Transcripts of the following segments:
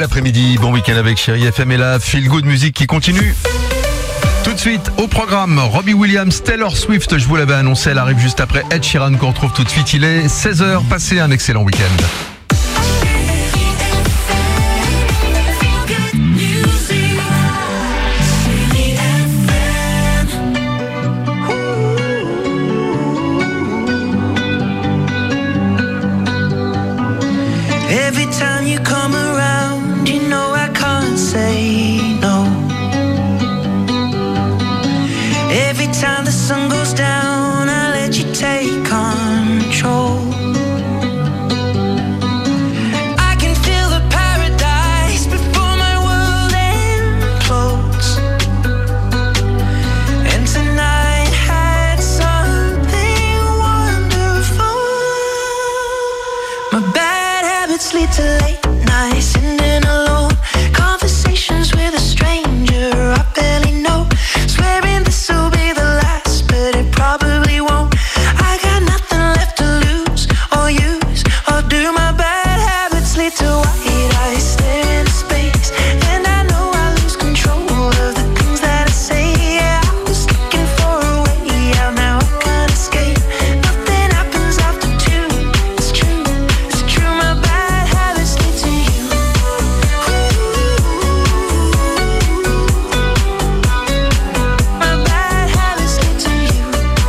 Bel après-midi, bon week-end avec Chérie FM et la Feel Good Music qui continue. Tout de suite, au programme, Robbie Williams, Taylor Swift, je vous l'avais annoncé, elle arrive juste après Ed Sheeran qu'on retrouve tout de suite. Il est 16h, passez un excellent week-end. Every time you come around, you know I can't say no. Every time the sun goes down, I let you take control. I can feel the paradise before my world implodes. And tonight had something wonderful. My bad habits lead to late nights, sitting alone, conversations with a stranger I barely know, swearing this will be the last, but it probably won't. I got nothing left to lose or use or do. My bad habits lead to white eyes stare into space, and I know I lose control of the things that I say. Yeah, I was looking for a way out, now I can't escape. Nothing happens after two. It's true, it's true. My bad habits lead to you. My bad habits lead to you.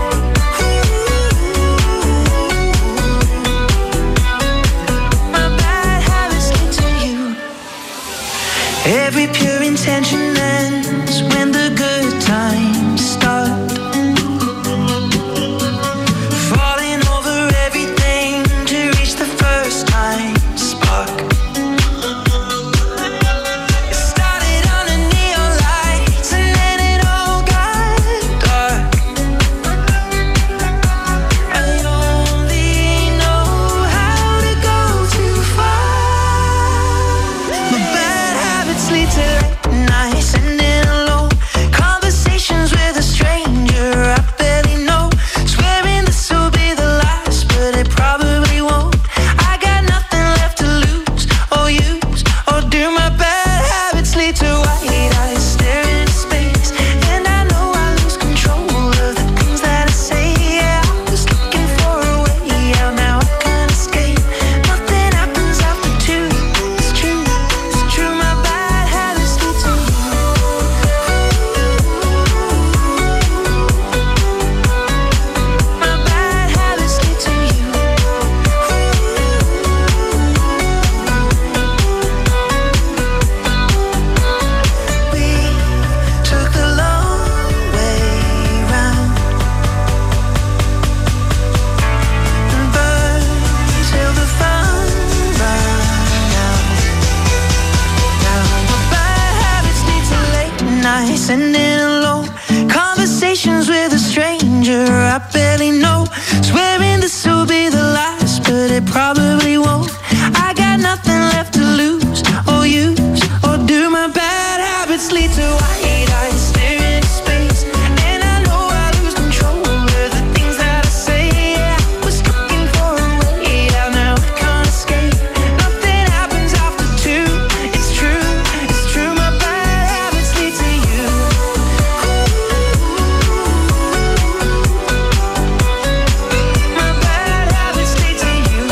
My bad habits lead to you. Every pure intention ends when the good times start. Falling over everything to reach the first time spark. It started under neon lights and then it all got dark. I only know how to go too far. My bad habits lead to late nights, sitting alone, conversations with a stranger I barely know, swearing this will be the last, but it probably won't. I got nothing left to lose or use or do. My bad habits lead to white eyes stare into space, and I know I lose control of the things that I say. Yeah, I was looking for a way out, now I can't escape. Nothing happens after two. It's true, it's true. My bad habits lead to you. My bad habits lead to you. We took the long way round and burned till the fun ran out. Now my bad habits lead to late nights, sitting alone, conversations with a stranger I barely know, swearing this will be the last, but it probably won't. I got nothing left to lose or use or do. My bad habits lead to white eyes stare into space, and I know I lose control of the things that I say. Yeah, I was looking for a way out, now I can't escape. Nothing happens after two. It's true, it's true. My bad habits lead to you. My bad habits lead to you.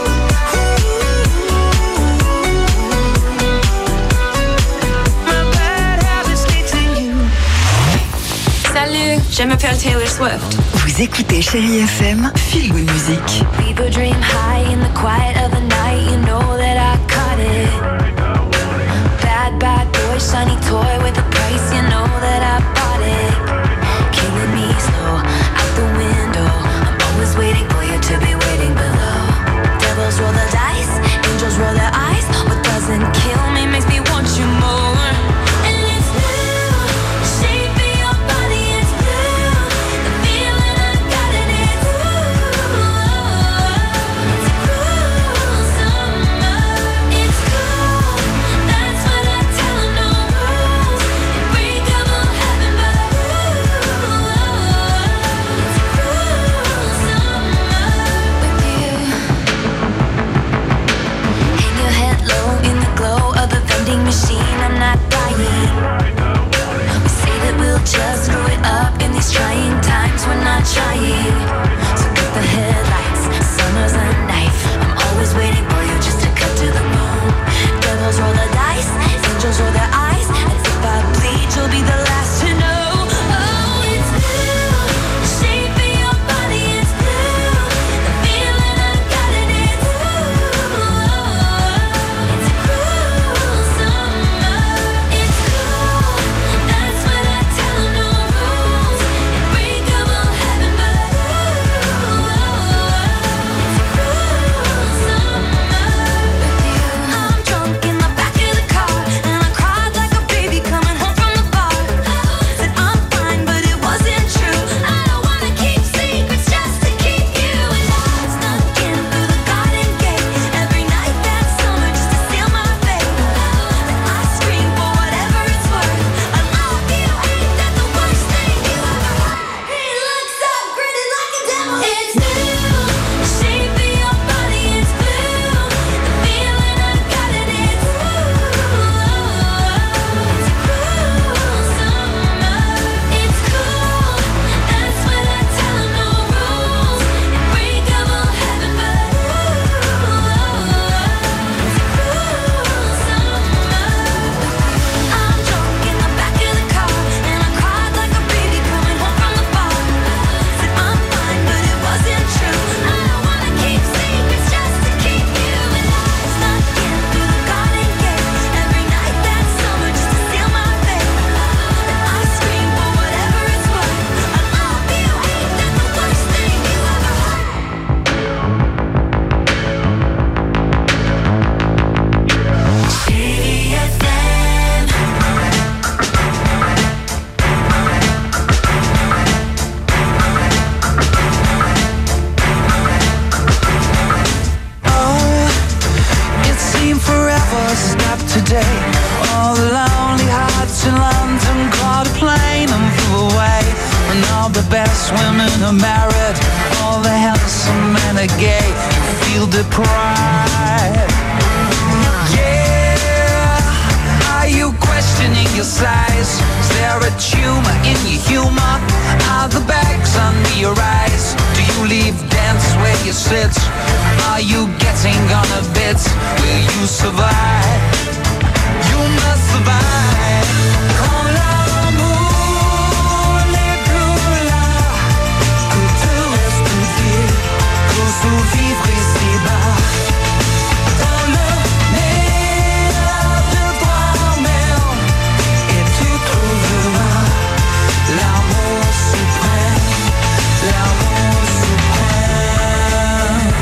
My bad habits lead to you. Salut, je m'appelle Taylor Swift. Vous écoutez Chérie FM, Feel Good Music. People dream high in the quiet of the night. You know that I caught it. Bad, bad boy, shiny toy with a price. You know that I bought it. Killing me slow, out the window. I'm always waiting for you to be waiting below. Devils roll the dice, angels roll their eyes. What doesn't kill me makes me want you more. And it's blue, the shape of your body is blue. The feeling I got in it, ooh, it's a cruise. first stop today. All the lonely hearts in London caught a plane and flew away. And all the best women are married, all the handsome men are gay. You feel deprived. Yeah, are you questioning your size? Is there a tumor in your humor? Are the bags under your eyes? Do you leave dance where you sit? Are you getting on a bit? Will you survive? You must survive. Quand l'amour n'est plus là, que tout reste vide, pour survivre ici-bas. Dans le meilleur de toi-même, et tu trouveras l'amour suprême, l'amour suprême.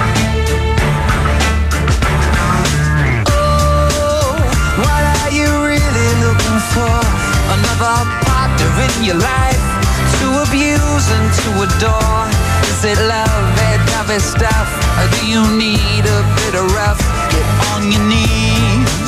Oh, what are you really looking for? Another partner in your life to abuse and to adore? Is it love and other stuff? Or do you need a bit of rough? Get on your knees.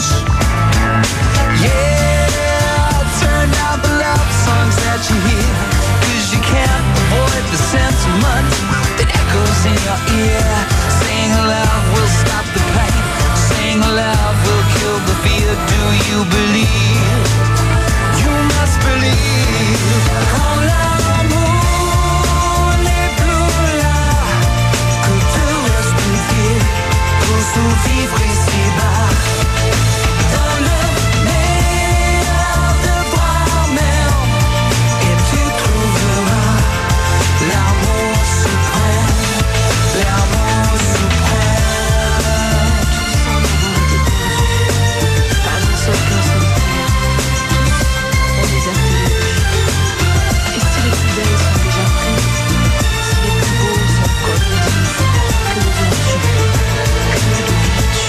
Yeah, turn down the love songs that you hear, 'cause you can't avoid the sentiment that echoes in your ear. Saying love will stop the pain, saying love will kill the fear. Do you believe? You must believe. Quand l'amour n'est plus là, que tout reste vide, pour survivre ici-bas. Dans le meilleur de toi-même, et tu trouveras l'amour suprême, l'amour suprême. Sans avoir été perdu par une seule personne. On les a téléchés. Et si les plus belles sont déjà prises, si les plus beaux sont comme le disent, que deviens-tu? Que deviens-tu?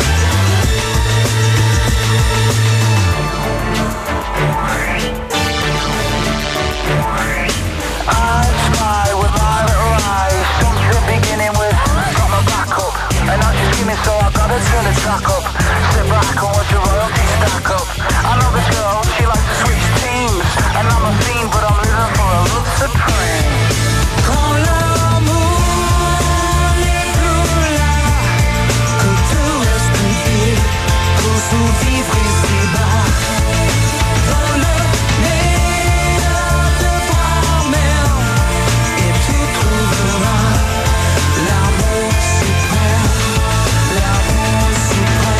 I try with my little eyes, since the beginning with got my back up, and now she's screaming, so I gotta turn the track up. Sit back and watch the royalty stack up. I know this girl, she likes to switch teams, and I'm a fiend, but I'm living for a love supreme. Quand l'amour n'est plus là, que tout reste vide, pour survivre ici-bas. Dans le meilleur de toi-même, et tu trouveras l'amour suprême, l'amour suprême.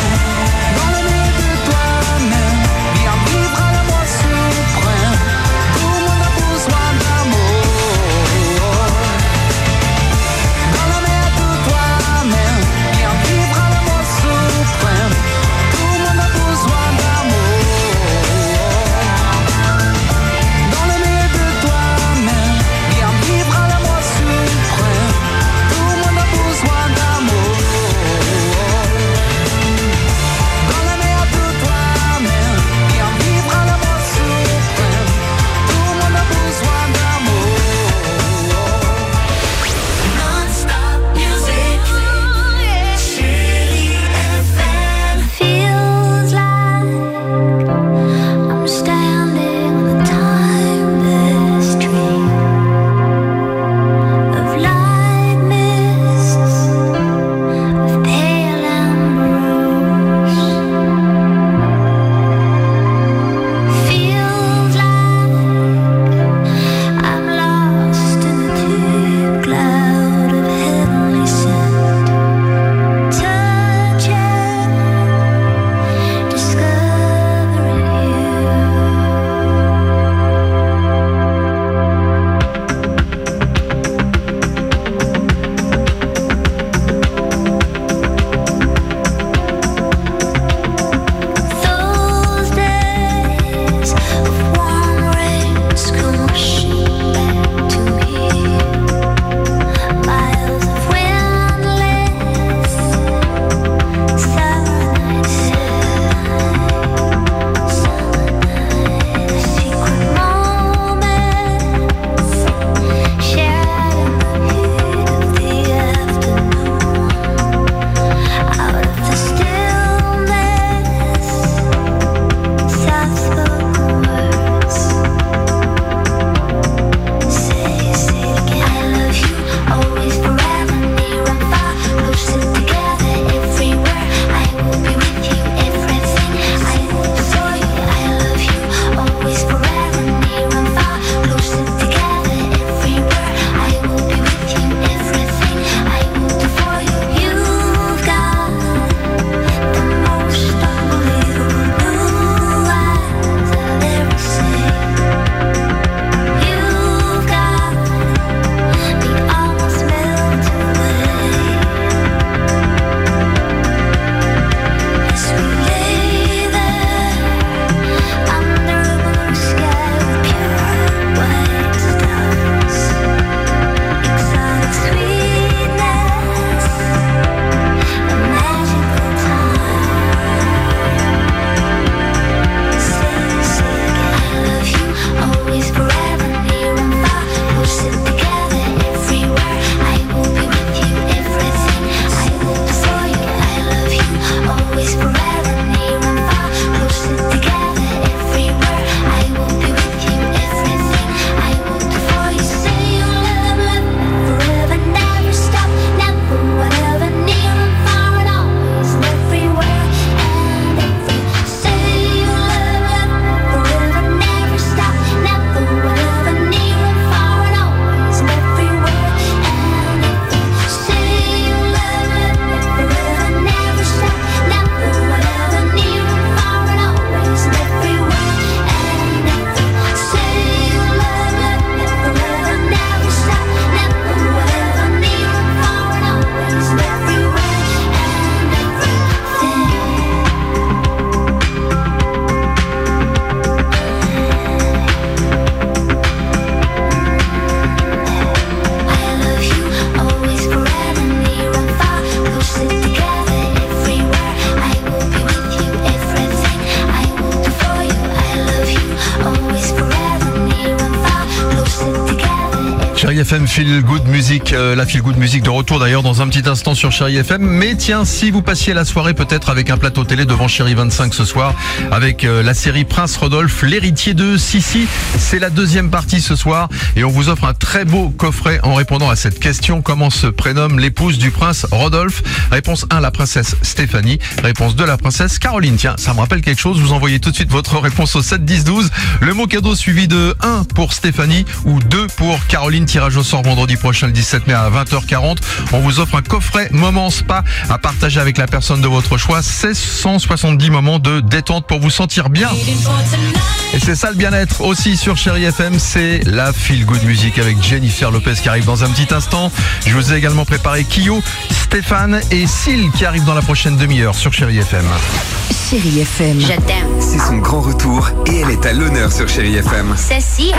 Feel Good Music, la Feel Good Music de retour d'ailleurs dans un petit instant sur Chérie FM. Mais tiens, si vous passiez la soirée peut-être avec un plateau télé devant Chérie 25 ce soir, avec la série Prince Rodolphe, l'héritier de Sissi, c'est la deuxième partie ce soir et on vous offre un très beau coffret en répondant à cette question: comment se prénomme l'épouse du prince Rodolphe? Réponse 1, la princesse Stéphanie. Réponse 2, la princesse Caroline. Tiens, ça me rappelle quelque chose, vous envoyez tout de suite votre réponse au 7 10 12. Le mot cadeau suivi de 1 pour Stéphanie ou 2 pour Caroline. Tirage au sort vendredi prochain le 17 mai à 20h40. On vous offre un coffret Moment Spa à partager avec la personne de votre choix. 1670 moments de détente pour vous sentir bien. Et c'est ça le bien-être aussi sur Chérie FM, c'est la Feel Good Music avec Jennifer Lopez qui arrive dans un petit instant. Je vous ai également préparé Kyo, Stéphane et Syl qui arrivent dans la prochaine demi-heure sur Chérie FM. Chérie FM. Je t'aime. C'est son grand retour et elle est à l'honneur sur Chérie FM. Cécile.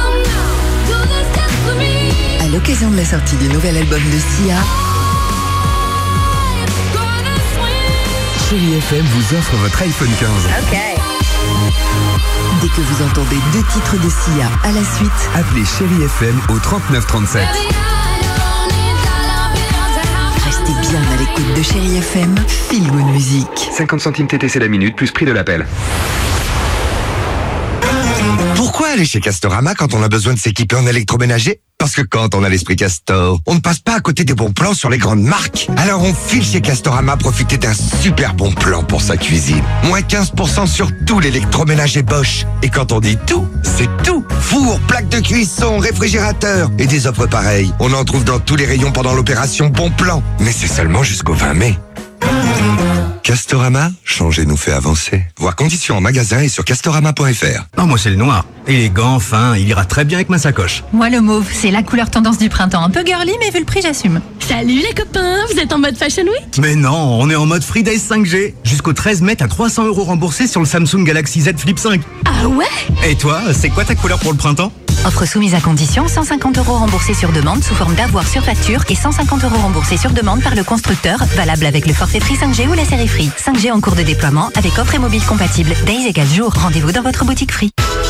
À l'occasion de la sortie du nouvel album de Sia, Chérie FM vous offre votre iPhone 15. Ok. dès que vous entendez 2 titres de Sia à la suite, Appelez Chérie FM au 3937. restez bien à l'écoute de Chérie FM. Feel Good Music. 50 centimes TTC la minute plus prix de l'appel. Pourquoi aller chez Castorama quand on a besoin de s'équiper en électroménager? Parce que quand on a l'esprit Castor, on ne passe pas à côté des bons plans sur les grandes marques. Alors on file chez Castorama profiter d'un super bon plan pour sa cuisine. Moins 15% sur tout l'électroménager Bosch. Et quand on dit tout, c'est tout. Four, plaque de cuisson, réfrigérateur et des offres pareilles. On en trouve dans tous les rayons pendant l'opération Bon Plan. Mais c'est seulement jusqu'au 20 mai. Castorama, changer nous fait avancer. Voir conditions en magasin et sur castorama.fr. Non, moi c'est le noir. Élégant, fin, il ira très bien avec ma sacoche. Moi le mauve, c'est la couleur tendance du printemps. Un peu girly mais vu le prix j'assume. Salut les copains, vous êtes en mode Fashion Week? Mais non, on est en mode Free Days 5G. Jusqu'au 13 mai, t'as 300 € remboursés sur le Samsung Galaxy Z Flip 5. Ah ouais? Et toi, c'est quoi ta couleur pour le printemps? Offre soumise à condition, 150 € remboursés sur demande sous forme d'avoir sur facture et 150 € remboursés sur demande par le constructeur, valable avec le forfait Free 5G ou la série Free. 5G en cours de déploiement avec offre et mobile compatible. Days égale jour. Rendez-vous dans votre boutique Free.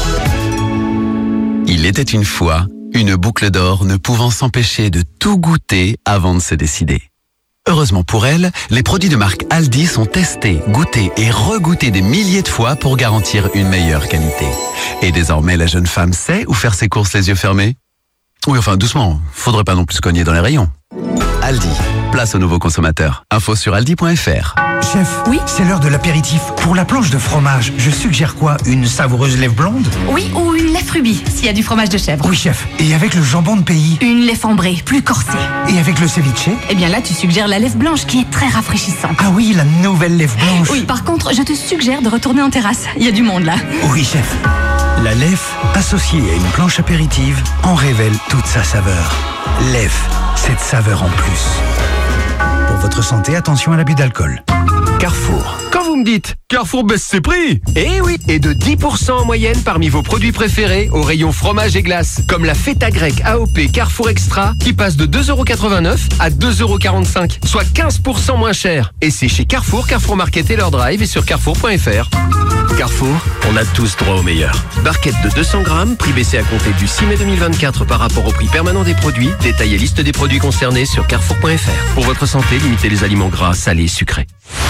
Il était une fois une boucle d'or ne pouvant s'empêcher de tout goûter avant de se décider. Heureusement pour elle, les produits de marque Aldi sont testés, goûtés et regoûtés des milliers de fois pour garantir une meilleure qualité. Et désormais, la jeune femme sait où faire ses courses les yeux fermés. Oui, enfin, doucement, faudrait pas non plus se cogner dans les rayons. Aldi, place aux nouveaux consommateurs. Info sur aldi.fr. Chef, oui, c'est l'heure de l'apéritif. Pour la planche de fromage, je suggère quoi? Une savoureuse lèvre blonde? Oui, ou une lèvre rubis, s'il y a du fromage de chèvre. Oui, chef. Et avec le jambon de pays? Une lèvre ambrée, plus corsée. Et avec le ceviche? Eh bien là, tu suggères la lèvre blanche qui est très rafraîchissante. Ah oui, la nouvelle lèvre blanche. Oui, par contre, je te suggère de retourner en terrasse. Il y a du monde là. Oui, chef. La lèvre, associée à une planche apéritive, en révèle toute sa saveur. Lèvre, cette saveur en plus. Pour votre santé, attention à l'abus d'alcool. Carrefour. Quand vous me dites Carrefour baisse ses prix, eh oui, et de 10% en moyenne parmi vos produits préférés au rayon fromage et glace, comme la feta grecque AOP Carrefour Extra qui passe de 2,89 € à 2,45 €, soit 15% moins cher. Et c'est chez Carrefour, Carrefour Market et leur drive et sur carrefour.fr. Carrefour, on a tous droit au meilleur. Barquette de 200 grammes, prix baissé à compter du 6 mai 2024 par rapport au prix permanent des produits. Détail et liste des produits concernés sur carrefour.fr. Pour votre santé, limitez les aliments gras, salés et sucrés.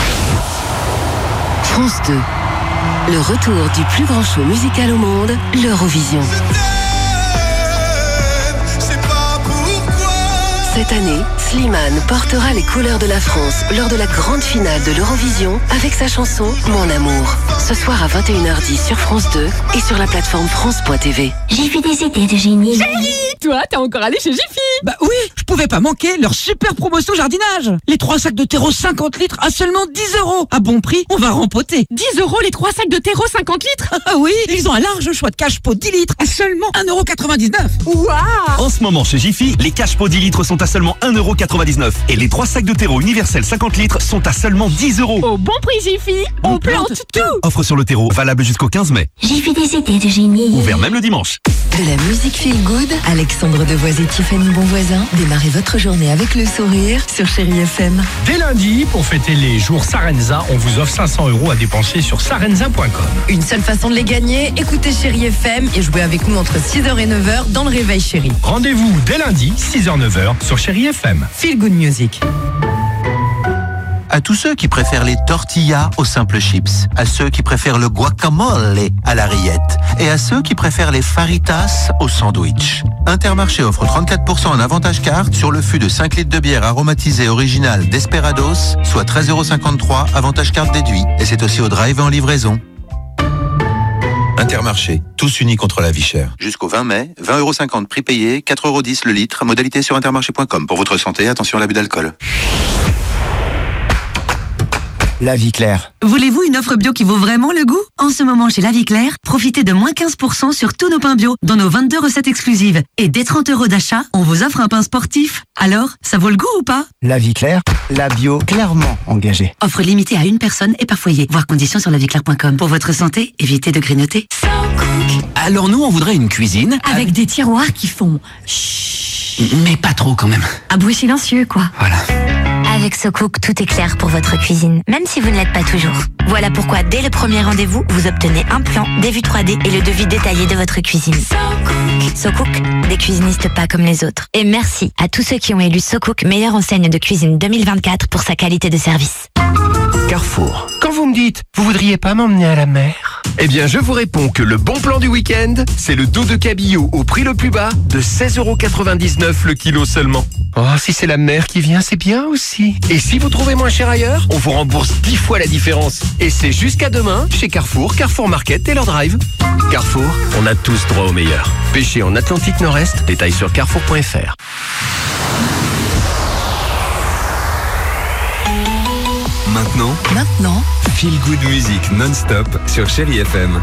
France 2. Le retour du plus grand show musical au monde, l'Eurovision. Cette année, Slimane portera les couleurs de la France lors de la grande finale de l'Eurovision avec sa chanson Mon Amour. Ce soir à 21h10 sur France 2 et sur la plateforme France.tv. J'ai fait des idées de génie. Chérie, toi, t'es encore allé chez Jiffy? Bah oui, je pouvais pas manquer leur super promotion jardinage. Les 3 sacs de terreau 50 litres à seulement 10 €. À bon prix, on va rempoter. 10 € les 3 sacs de terreau 50 litres? Ah oui, ils ont un large choix de cache-pot 10 litres à seulement 1,99 €. Waouh! En ce moment chez Jiffy, les cache-pots 10 litres sont à seulement 1,99 € et les 3 sacs de terreau universel 50 litres sont à seulement 10 €. Au bon prix Jiffy, on plante tout. Offre sur le terreau, valable jusqu'au 15 mai. J'ai fait des idées de génie. Ouvert même le dimanche. De la musique feel good, Alexandre Devoise et Tiffany Bonvoisin. Démarrez votre journée avec le sourire sur Chérie FM. Dès lundi, pour fêter les jours Sarenza, on vous offre 500 € à dépenser sur sarenza.com. Une seule façon de les gagner, écoutez Chérie FM et jouez avec nous entre 6h et 9h dans le Réveil Chérie. Rendez-vous dès lundi, 6h-9h sur Chérie FM. Feel good music. À tous ceux qui préfèrent les tortillas aux simples chips, à ceux qui préfèrent le guacamole à la rillette et à ceux qui préfèrent les faritas au sandwich. Intermarché offre 34% en avantage carte sur le fût de 5 litres de bière aromatisée originale Desperados, soit 13,53 €, avantage carte déduit. Et c'est aussi au drive et en livraison. Intermarché, tous unis contre la vie chère. Jusqu'au 20 mai, 20,50 € prix payé, 4,10 € le litre, modalité sur intermarché.com. Pour votre santé, attention à l'abus d'alcool. La Vie Claire. Voulez-vous une offre bio qui vaut vraiment le goût? En ce moment, chez La Vie Claire, profitez de moins 15% sur tous nos pains bio, dans nos 22 recettes exclusives. Et dès 30 € d'achat, on vous offre un pain sportif. Alors, ça vaut le goût ou pas? La Vie Claire, la bio clairement engagée. Offre limitée à une personne et par foyer. Voir conditions sur laviclaire.com. Pour votre santé, évitez de grignoter. Alors nous, on voudrait une cuisine Avec des tiroirs qui font chut. Mais pas trop quand même. Un bruit silencieux, quoi. Voilà. Avec SoCook, tout est clair pour votre cuisine, même si vous ne l'êtes pas toujours. Voilà pourquoi, dès le premier rendez-vous, vous obtenez un plan, des vues 3D et le devis détaillé de votre cuisine. SoCook, des cuisinistes pas comme les autres. Et merci à tous ceux qui ont élu SoCook meilleure enseigne de cuisine 2024 pour sa qualité de service. Carrefour. Quand vous me dites, vous voudriez pas m'emmener à la mer? Eh bien, je vous réponds que le bon plan du week-end, c'est le dos de cabillaud au prix le plus bas de 16,99 € le kilo seulement. Oh, si c'est la mer qui vient, c'est bien aussi. Et si vous trouvez moins cher ailleurs, on vous rembourse 10 fois la différence. Et c'est jusqu'à demain chez Carrefour, Carrefour Market, Taylor Drive. Carrefour, on a tous droit au meilleur. Pêchez en Atlantique Nord-Est, détail sur carrefour.fr. Maintenant, Feel Good Music non-stop sur Chérie FM.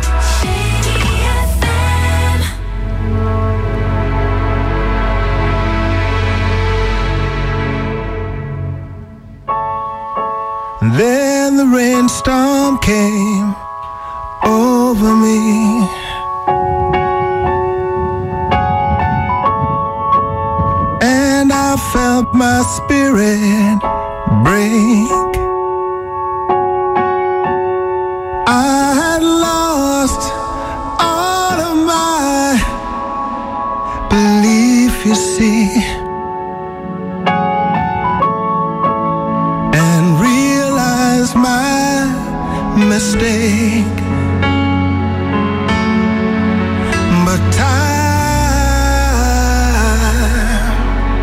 Then the rainstorm came over me. And I felt my spirit break. I had lost all of my belief, you see, and realized my mistake. But time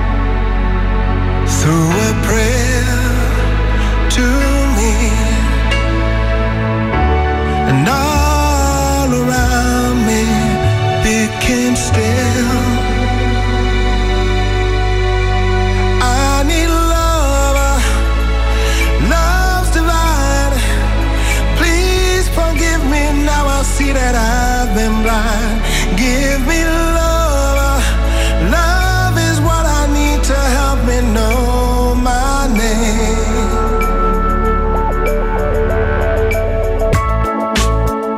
threw a prayer to me. And all around me became still. I need love, love's divine. Please forgive me, now I see that I've been blind. Give me love, love is what I need to help me know my name.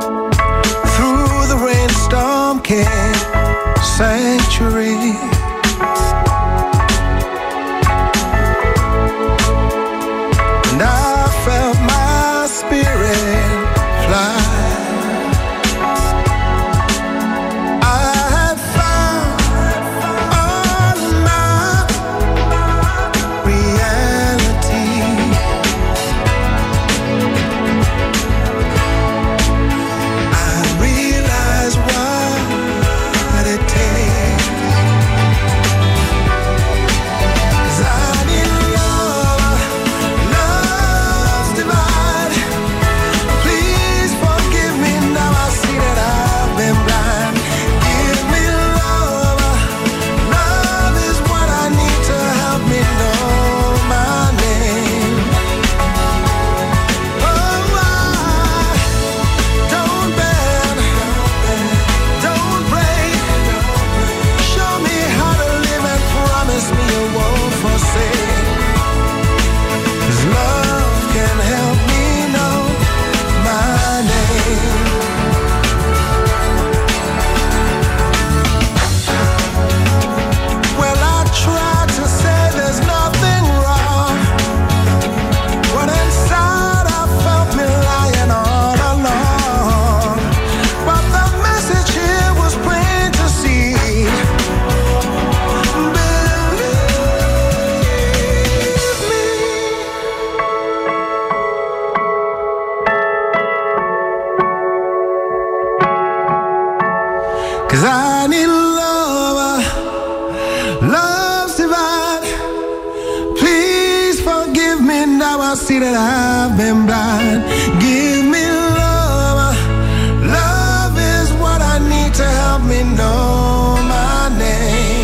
'Cause I need love, love's divine. Please forgive me now, I see that I've been blind. Give me love, love is what I need to help me know my name.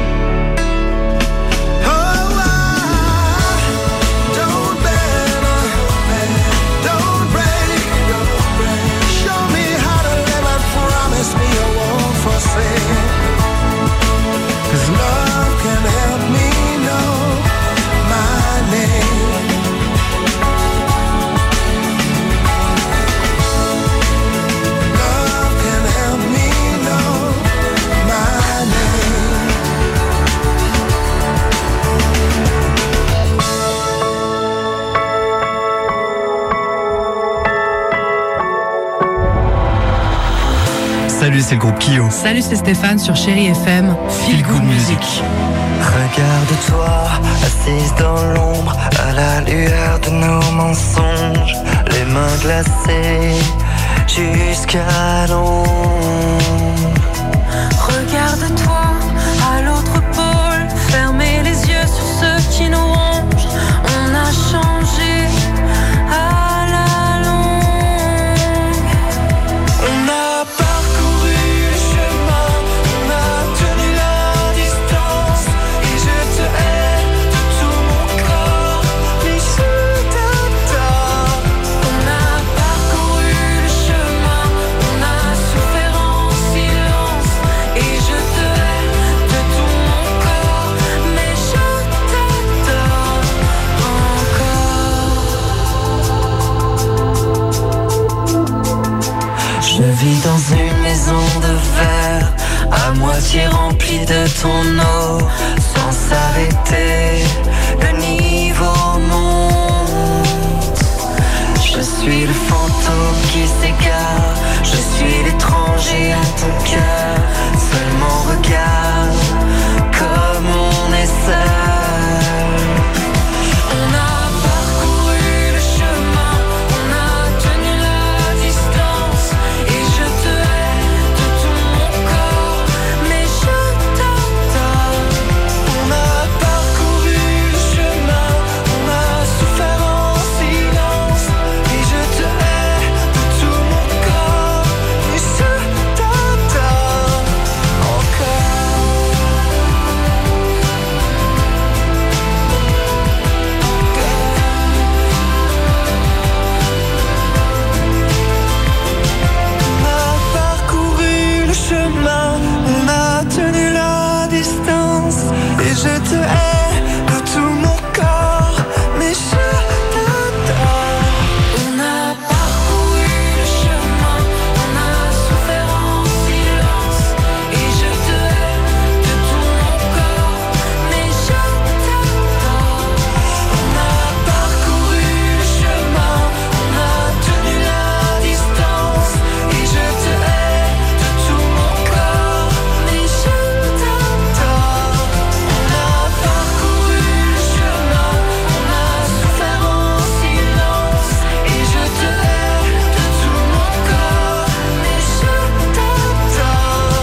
Cause love can help me know my name. Love can help me know my name. Salut, c'est le groupe Kyo. Salut, c'est Stéphane sur Chérie FM. Feel Good Music. Regarde-toi, assise dans l'ombre, à la lueur de nos mensonges, les mains glacées jusqu'à l'ombre. Regarde-toi, à l'autre pôle, fermez les yeux sur ceux qui nous rongent. On a changé à la longue. On a parcouru le chemin, on a tenu la distance, et je te hais de tout mon corps, mais je t'adore. On a parcouru le chemin, on a souffert en silence, et je te hais de tout mon corps, mais je t'adore encore. Je vis dans une maison de verre, à moitié remplie de ton eau, sans s'arrêter, le niveau monte. Je suis le fantôme qui s'égare, je suis l'étranger à ton cœur, seulement regarde comme on est seul. On a parcouru le chemin, on a tenu la distance, et je te hais de tout mon corps, mais je t'adore. On a parcouru le chemin, on a souffert en silence, et je te hais de tout mon corps, mais je t'adore encore. On a parcouru le chemin, on a tenu la distance, et je te hais de tout mon corps, mais je t'adore. On a parcouru le chemin, on a souffert en silence, et je te hais de tout mon corps, mais je t'adore. On a parcouru le chemin, on a tenu la distance, et je te hais de tout mon corps, mais je t'adore. On a parcouru le chemin, on a souffert en silence, et je te hais de tout mon corps, mais je t'adore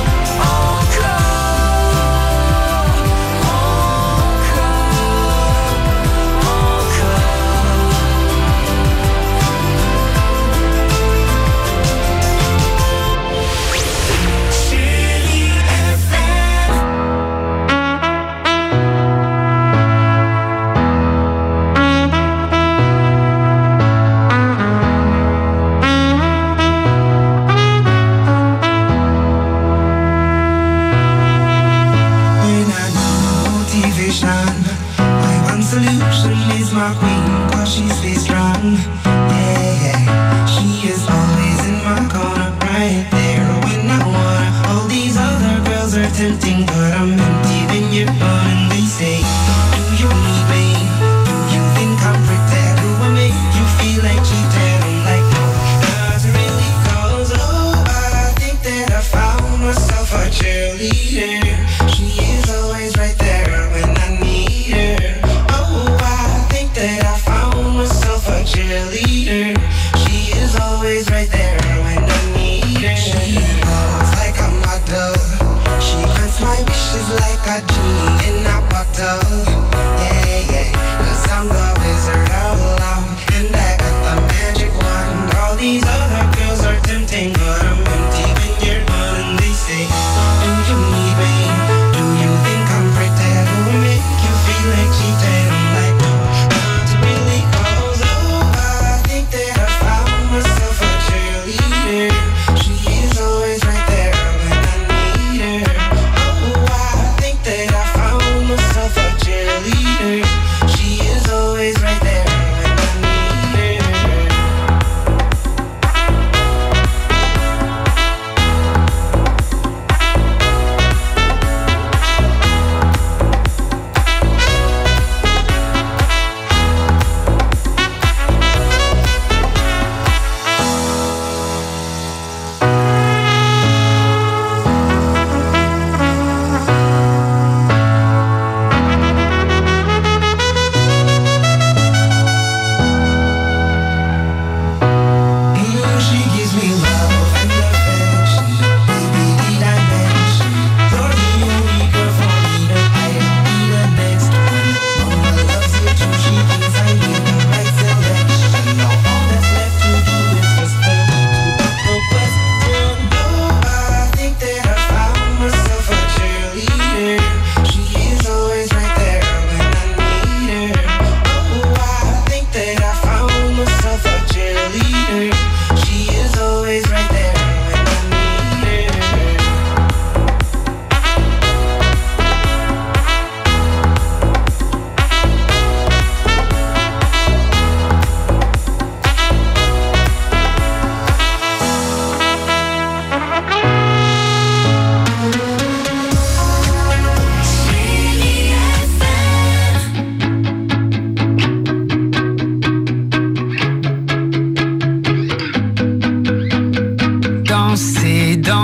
When I need motivation, my one solution is my queen, 'cause she stays strong. Yeah, yeah. She is always in my corner, right there when I wanna. All these other girls are tempting, but I'm empty when you're gone. And they say, do you need me? Do you think I'm pretend? Do I make you feel like cheating? I'm like, no, does it really? 'Cause oh, I think that I found myself a cheerleader. She is always right there when I need her. Oh, I think that I found myself a cheerleader. She is always right there when I need her. She looks like a model.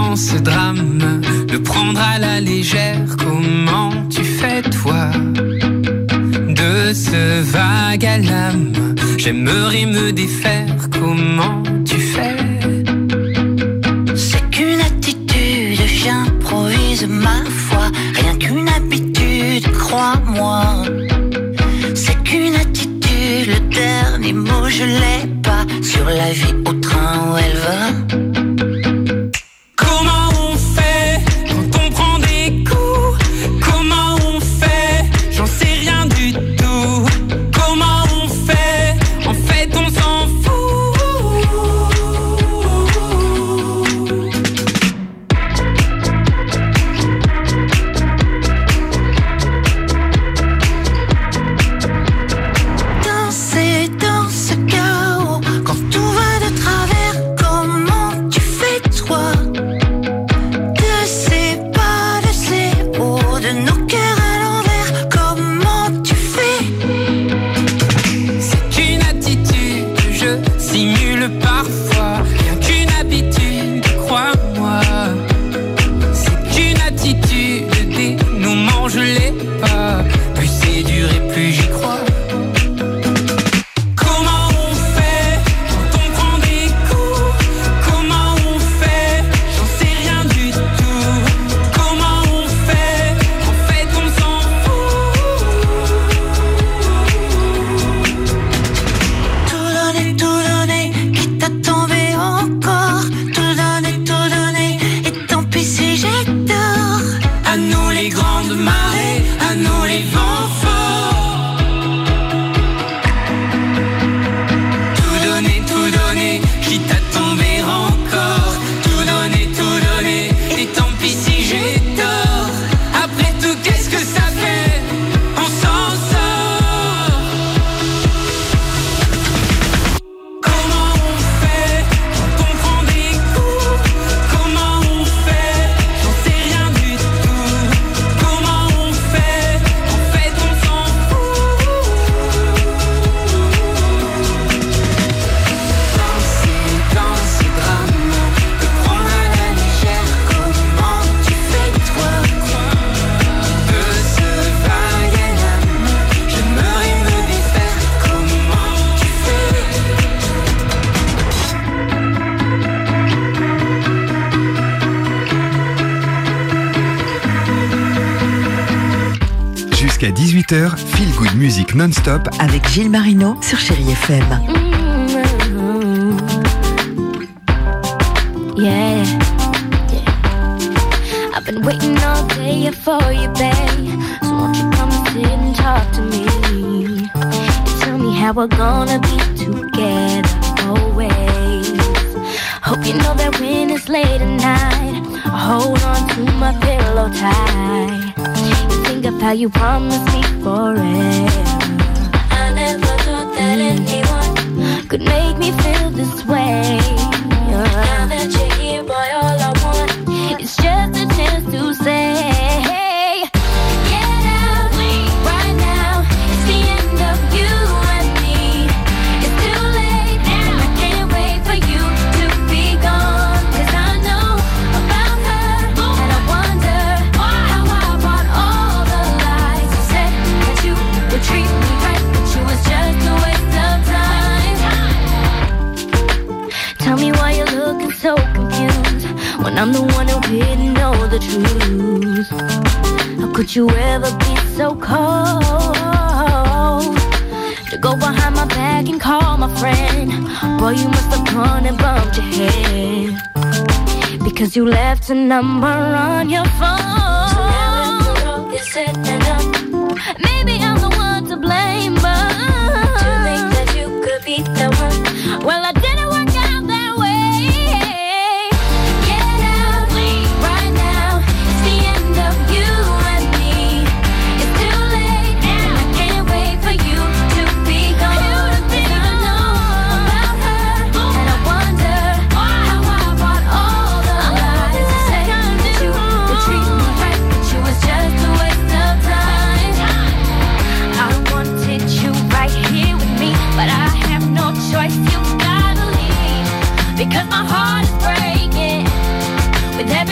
dans ce drame, le prendre à la légère. Comment tu fais toi de ce vague à l'âme? J'aimerais me défaire. Comment tu fais? C'est qu'une attitude, j'improvise ma foi. Rien qu'une habitude, crois-moi. C'est qu'une attitude, le dernier mot je l'ai pas. Sur la vie au train où elle va. Comment on fait quand on prend des coups? Comment on fait? J'en sais rien du tout. Comment on fait? En fait on s'en fout. Danser dans ce chaos, quand tout va de travers, comment tu fais toi? De ces pas, de ces hauts, de nos cœurs à l'envers, comment tu fais? C'est qu'une attitude que je simule parfois. Rien qu'une habitude, crois-moi. C'est qu'une attitude, le dénouement je l'ai pas. Plus c'est dur et plus j'y crois. Comment on fait quand on prend des coups? Comment on fait? J'en sais rien du tout. Comment on fait? En fait on s'en fout. Tout donner, quitte à tomber encore. Tout donner, et tant pis si j'ai tort. À nous les grandes marées, à nous les vents forts. Tout donner, quitte à tomber encore. Tout donner, et tant pis si j'ai tort. Après tout, qu'est-ce que ça fait? On s'en sort. Comment on fait quand on prend des coups? Comment on fait? J'en sais rien du tout. Comment on fait? En fait on s'en fout. Dans ce drame, le prendre à la légère. Comment tu fais toi? De ce vague à l'âme, j'aimerais me défaire. Comment tu Jusqu'à 18h, Feel Good Music non-stop Avec Gilles Marino sur Chérie FM. Yeah. I've been waiting all day for you, babe. So won't you come sit and talk to me? And tell me how we're gonna be together always. Hope you know that when it's late at night, I hold on to my pillow tight. You think of how you promised me forever. I never thought that anyone could make me feel this way. Now that you're here, boy, all I want is just a chance to say, get out right now. It's the end of you and me. It's too late now. I can't wait for you to be gone. 'Cause I know about her, and I wonder how I bought all the lies. You said that you would treat me right, but you was just a waste of time. Tell me why you're looking so confused when I'm the one who didn't know the truth. How could you ever be so cold to go behind my back and call my friend? Boy, you must have gone and bumped your head because you left a number on your phone. So now it's all is said and done. Maybe I'm the one to blame, but to think that you could be the one. Well, I didn't work out that way. Get out right now. It's the end of you and me. It's too late now. I can't wait for you to be gone. 'Cause I know about her, and I wonder how I bought all the lies. You said that you would treat me right, but you was just a waste of time. I wanted you right here with me, but I have no choice. You gotta leave because my heart is breaking with every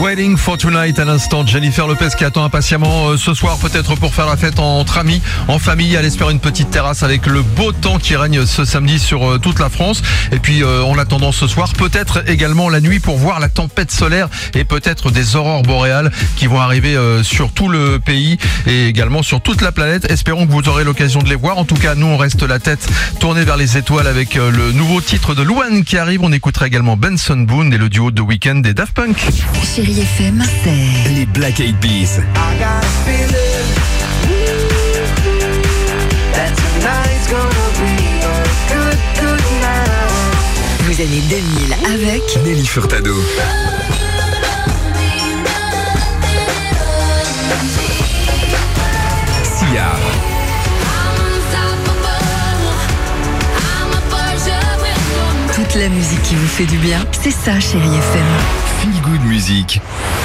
Waiting for Tonight à l'instant. Jennifer Lopez qui attend impatiemment ce soir, peut-être pour faire la fête entre amis, en famille. Elle espère une petite terrasse avec le beau temps qui règne ce samedi sur toute la France. Et puis en attendant ce soir, peut-être également la nuit pour voir la tempête solaire et peut-être des aurores boréales qui vont arriver sur tout le pays et également sur toute la planète. Espérons que vous aurez l'occasion de les voir. En tout cas, nous on reste la tête tournée vers les étoiles avec le nouveau titre de Luan qui arrive. On écoutera également Benson Boone et le duo de Weeknd des Daft Punk. Chérie FM, c'est les Black Eyed Peas. Vous avez 2000 avec Nelly Furtado. Sia. Toute la musique qui vous fait du bien, c'est ça, Chérie FM. Feel Good Music.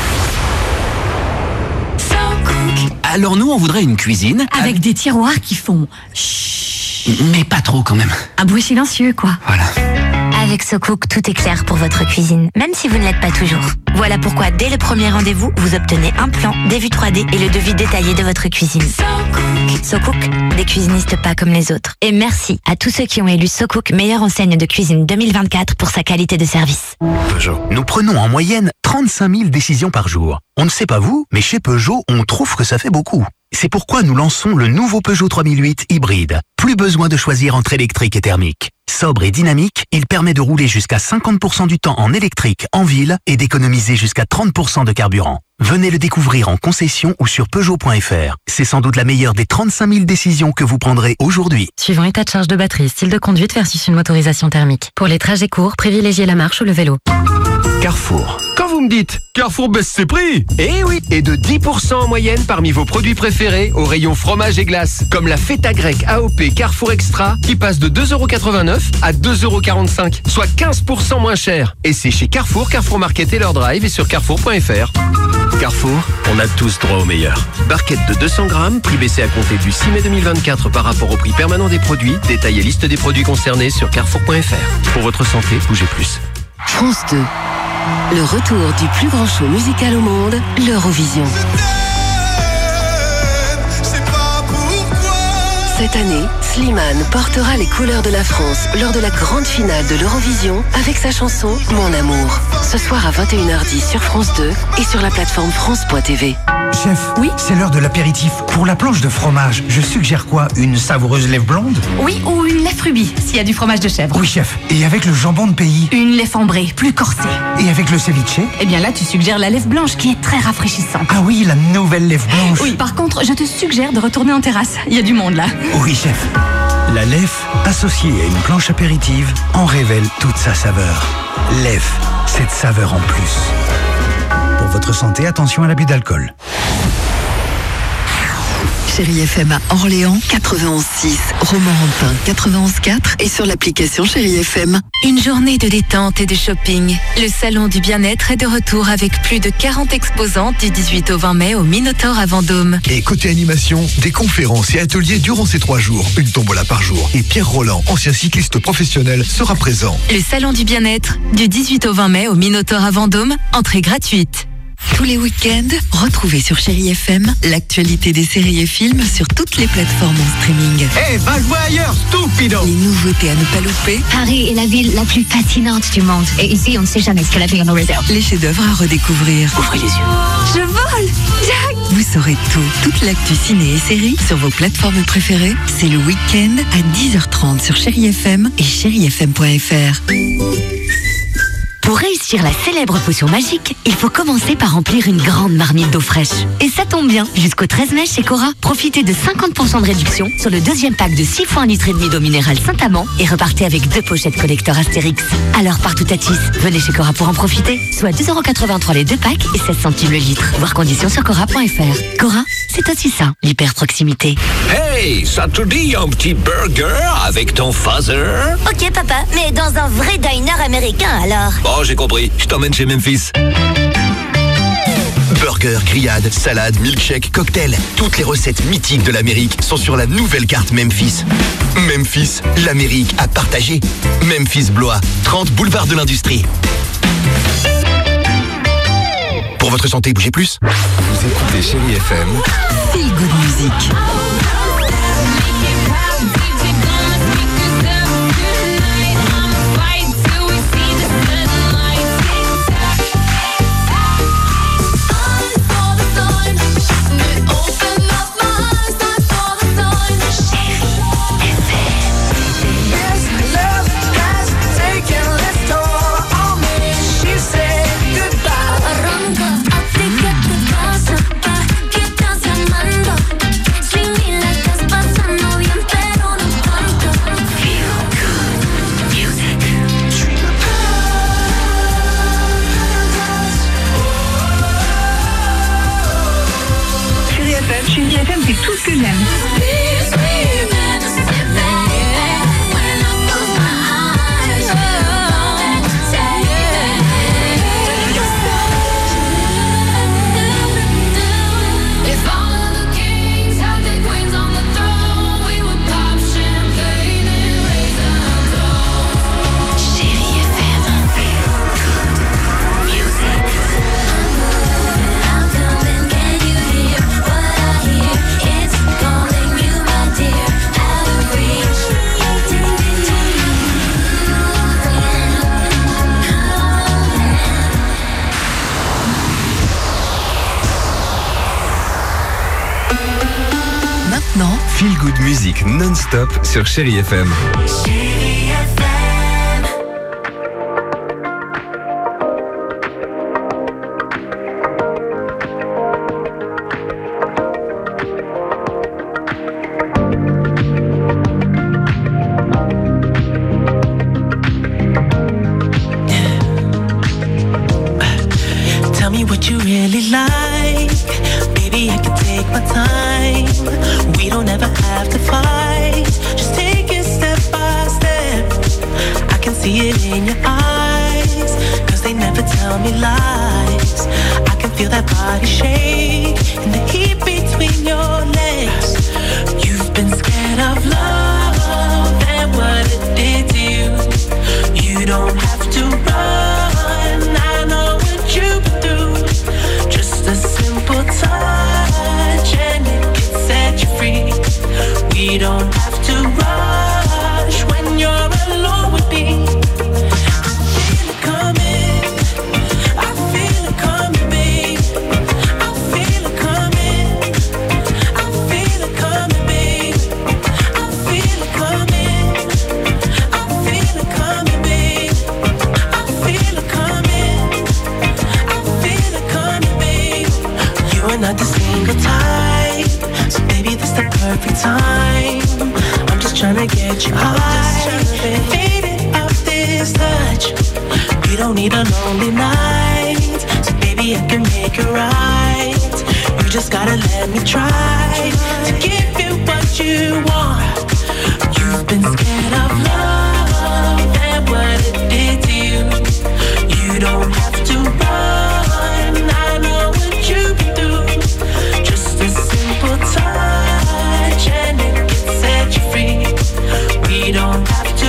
Alors nous, on voudrait une cuisine Avec des tiroirs qui font chut. Mais pas trop quand même. Un bruit silencieux, quoi. Voilà. Avec SoCook, tout est clair pour votre cuisine, même si vous ne l'êtes pas toujours. Voilà pourquoi, dès le premier rendez-vous, vous obtenez un plan, des vues 3D et le devis détaillé de votre cuisine. SoCook, des cuisinistes pas comme les autres. Et merci à tous ceux qui ont élu SoCook meilleure enseigne de cuisine 2024 pour sa qualité de service. Peugeot. Nous prenons en moyenne 35 000 décisions par jour. On ne sait pas vous, mais chez Peugeot, on trouve que ça fait beaucoup. C'est pourquoi nous lançons le nouveau Peugeot 3008 hybride. Plus besoin de choisir entre électrique et thermique. Sobre et dynamique, il permet de rouler jusqu'à 50% du temps en électrique en ville et d'économiser jusqu'à 30% de carburant. Venez le découvrir en concession ou sur Peugeot.fr. C'est sans doute la meilleure des 35 000 décisions que vous prendrez aujourd'hui. Suivant état de charge de batterie, style de conduite versus une motorisation thermique. Pour les trajets courts, privilégiez la marche ou le vélo. Carrefour. Quand vous me dites Carrefour baisse ses prix, eh oui, et de 10% en moyenne parmi vos produits préférés au rayon fromage et glace, comme la feta grecque AOP Carrefour Extra qui passe de 2,89€ à 2,45€, soit 15% moins cher. Et c'est chez Carrefour, Carrefour Market et leur drive et sur carrefour.fr. Carrefour, on a tous droit au meilleur. Barquette de 200 grammes, prix baissé à compter du 6 mai 2024 par rapport au prix permanent des produits. Détail et liste des produits concernés sur carrefour.fr. Pour votre santé, bougez plus. France 2. Le retour du plus grand show musical au monde, l'Eurovision. Cette année, Slimane portera les couleurs de la France lors de la grande finale de l'Eurovision avec sa chanson Mon Amour. Ce soir à 21h10 sur France 2 et sur la plateforme France.tv. Chef, oui, c'est l'heure de l'apéritif. Pour la planche de fromage, je suggère quoi? Une savoureuse lèvre blonde? Oui, ou une lèvre rubis, s'il y a du fromage de chèvre. Oui, chef. Et avec le jambon de pays? Une lèvre ambrée, plus corsée. Et avec le ceviche? Eh bien là, tu suggères la lèvre blanche qui est très rafraîchissante. Ah oui, la nouvelle lèvre blanche. Oui, par contre, je te suggère de retourner en terrasse. Il y a du monde là. Oui, chef. La Lef, associée à une planche apéritive, en révèle toute sa saveur. Lef, cette saveur en plus. Pour votre santé, attention à l'abus d'alcool. Chérie FM à Orléans, 91.6, Romorantin, 91.4 et sur l'application Chérie FM. Une journée de détente et de shopping. Le salon du bien-être est de retour avec plus de 40 exposants du 18 au 20 mai au Minotaur à Vendôme. Et côté animation, des conférences et ateliers durant ces 3 jours. Une tombola par jour. Et Pierre Roland, ancien cycliste professionnel, sera présent. Le salon du bien-être, du 18 au 20 mai au Minotaur à Vendôme, entrée gratuite. Tous les week-ends, retrouvez sur Chérie FM l'actualité des séries et films sur toutes les plateformes en streaming. Eh, va jouer ailleurs, stupido! Les nouveautés à ne pas louper. Paris est la ville la plus fascinante du monde. Et ici, on ne sait jamais ce que la vie en nous réserve. Les chefs-d'œuvre à redécouvrir. Ouvrez les yeux. Je vole! Jack! Vous saurez tout. Toute l'actu ciné et séries sur vos plateformes préférées. C'est le week-end à 10h30 sur Chérie FM et chérifm.fr. Pour réussir la célèbre potion magique, il faut commencer par remplir une grande marmite d'eau fraîche. Et ça tombe bien, jusqu'au 13 mai chez Cora, profitez de 50% de réduction sur le deuxième pack de 6 fois 1,5 litre d'eau minérale Saint-Amand et repartez avec 2 pochettes collector Astérix. Alors partout à Tis, venez chez Cora pour en profiter. Soit 2,83€ les 2 packs et 16 centimes le litre. Voir conditions sur Cora.fr. Cora, c'est aussi ça, l'hyper-proximité. Hey, ça te dit un petit burger avec ton father? Ok papa, mais dans un vrai diner américain alors. Oh, j'ai compris. Je t'emmène chez Memphis. Burger, grillade, salade, milkshake, cocktail. Toutes les recettes mythiques de l'Amérique sont sur la nouvelle carte Memphis. Memphis, l'Amérique à partager. Memphis Blois, 30 boulevard de l'Industrie. Pour votre santé, bougez plus. Vous écoutez Chérie FM. Feel Good Music. Chérie FM, c'est tout ce que j'aime. Feel Good Music non-stop sur Chérie FM. Tell me what you really like. Baby, I can take my time. We don't ever have to fight. Just take it step by step. I can see it in your eyes, 'cause they never tell me lies. I can feel that body shake and the heat between your legs. You've been scared of love and what it did to you. You don't have to run, I know what you've been through. Just a simple touch and it can set you free. We don't have to rush when you're alone with me. I feel it coming, I feel it coming, babe. I feel it coming, I feel it coming, babe. I feel it coming, I feel it coming, babe. I feel it coming, I feel it coming, babe. You are not the single type, so baby, this the perfect time. I'm just trying to get you high, faded off this touch. You don't need a lonely night, so baby, I can make it right. You just gotta let me try to give you what you want. You've been scared of love and what it did to you. You don't have to run, I know what you've been through. Just a simple touch and it can set you free. We don't have to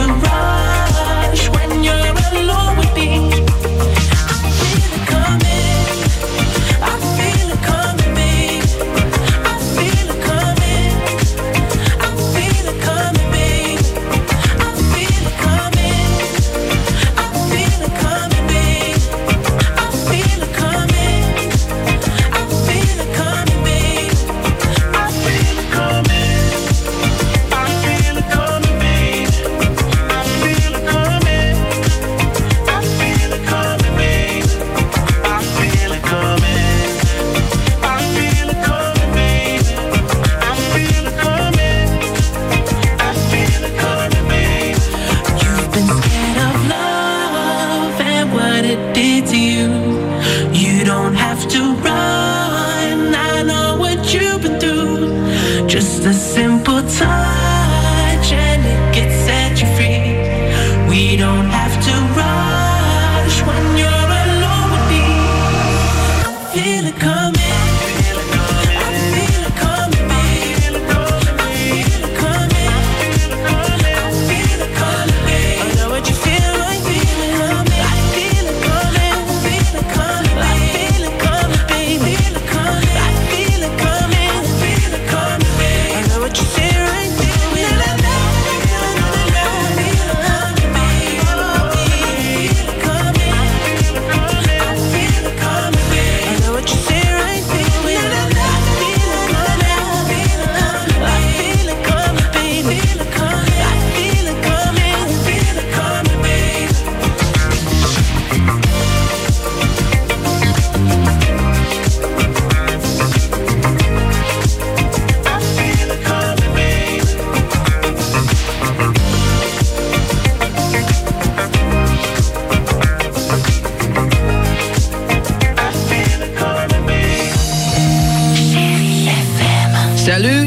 rush when you're alone with me. I feel it coming, I feel it coming, babe. I feel it coming, I feel it coming, babe.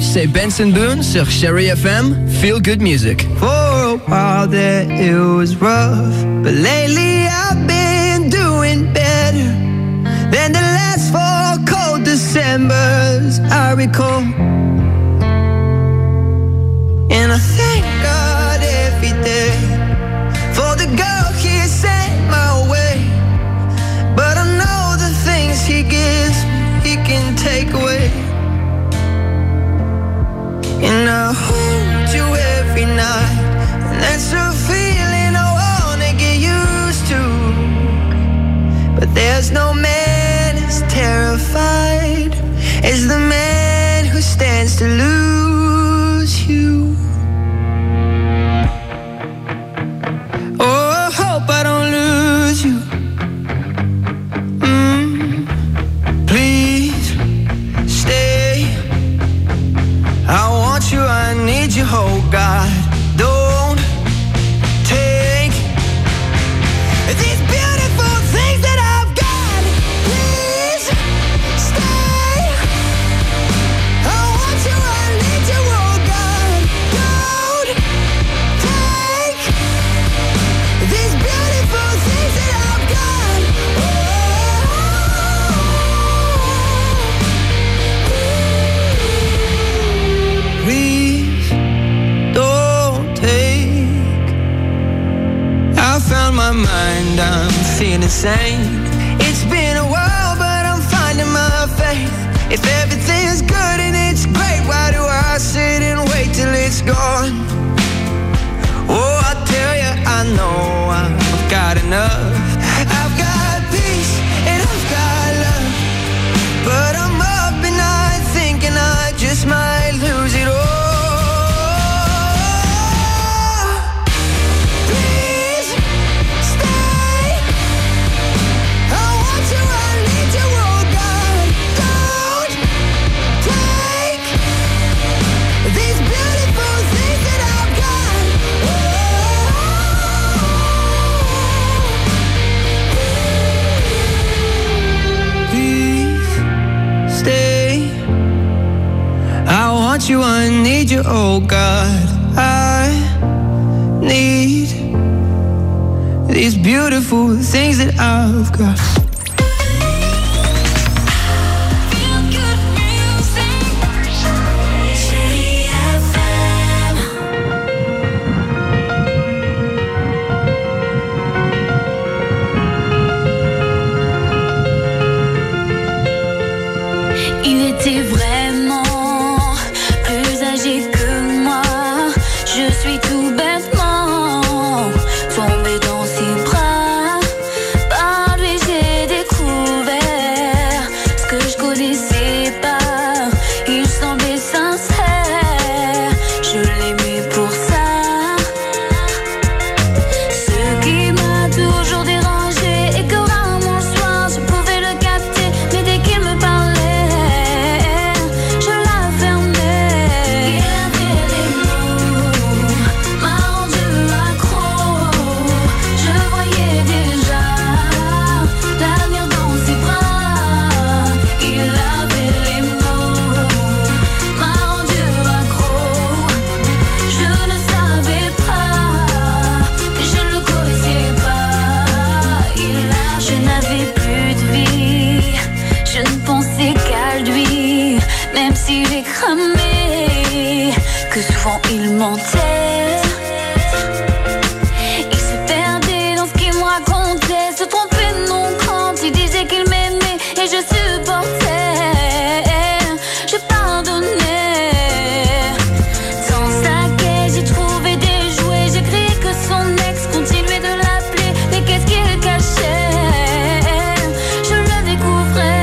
c'est Benson Boone sur Chérie FM, Feel Good Music. For a while there it was rough, but lately I've been doing better than the last 4 cold Decembers I recall. And I thank God every day for the girl He sent my way. But I know the things He gives He can take away. And I hold you every night, and that's a feeling I wanna get used to. But there's no man as terrified as the man who stands to lose you. Oh, I hope I don't lose you. Please stay. I want you, I need you, oh God. Don't take these beautiful things that I've got. Please stay. I want you, I need you, oh God. Don't take these beautiful things that I've got. Please don't take. I found my mind, I'm feeling sane. It's been a while, but I'm finding my faith. If everything's good and it's great, why do I sit and wait till it's gone? Oh, I tell you, I know I've got enough. I've got peace and I've got love, but I'm up at night thinking I just might lose it all. Please stay. I want you, I need you, oh God. Don't take these beautiful things that I've got. Please stay. I want you, I need you, oh God. I need these beautiful things that I've got. Il était vraiment plus âgé que moi. Je suis tout bêtement tombée dans ses bras. Par lui j'ai découvert ce que je connaissais pas. Il semblait sincère, je l'aimais pour ça. Ce qui m'a toujours dérangé et que rarement le soir je pouvais le capter. Mais dès qu'il me parlait, même si j'ai cramé, que souvent il mentait. Il se perdait dans ce qu'il me racontait, se trompait de nom quand il disait qu'il m'aimait. Et je supportais, je pardonnais. Dans sa caisse j'ai trouvé des jouets, j'ai crié que son ex continuait de l'appeler. Mais qu'est-ce qu'il cachait? Je le découvrais.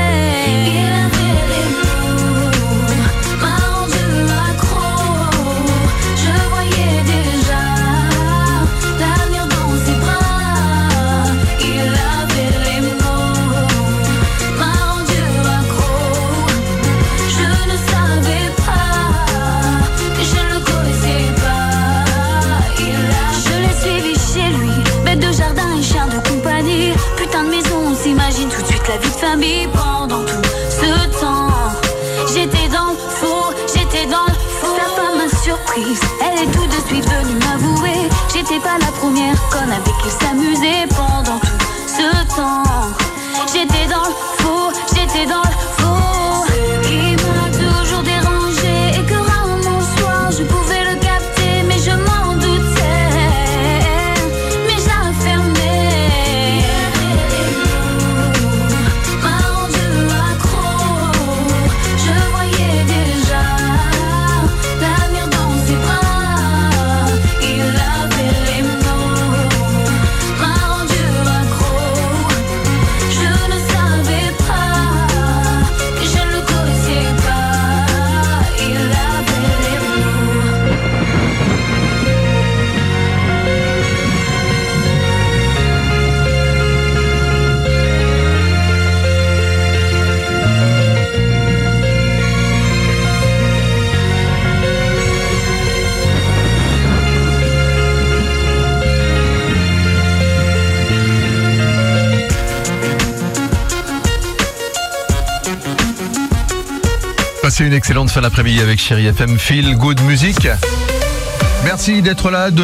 Imagine tout de suite la vie de famille pendant tout ce temps. J'étais dans le faux, j'étais dans le J'étais pas la première conne avec qui s'amuser pendant tout ce temps. J'étais dans le faux, j'étais dans le faux. Il m'a toujours dérangé et que rarement le soir je pouvais le capter, mais je m'en doutais. Mais j'ai fermé. M'a rendu accro. Je voyais déjà l'avenir dans ses bras. Il avait les mots. M'a rendu accro. Je ne savais pas, je ne le connaissais pas. Il avait les mots. Passez une excellente fin d'après-midi avec Chérie FM Feel Good Music. Merci d'être là.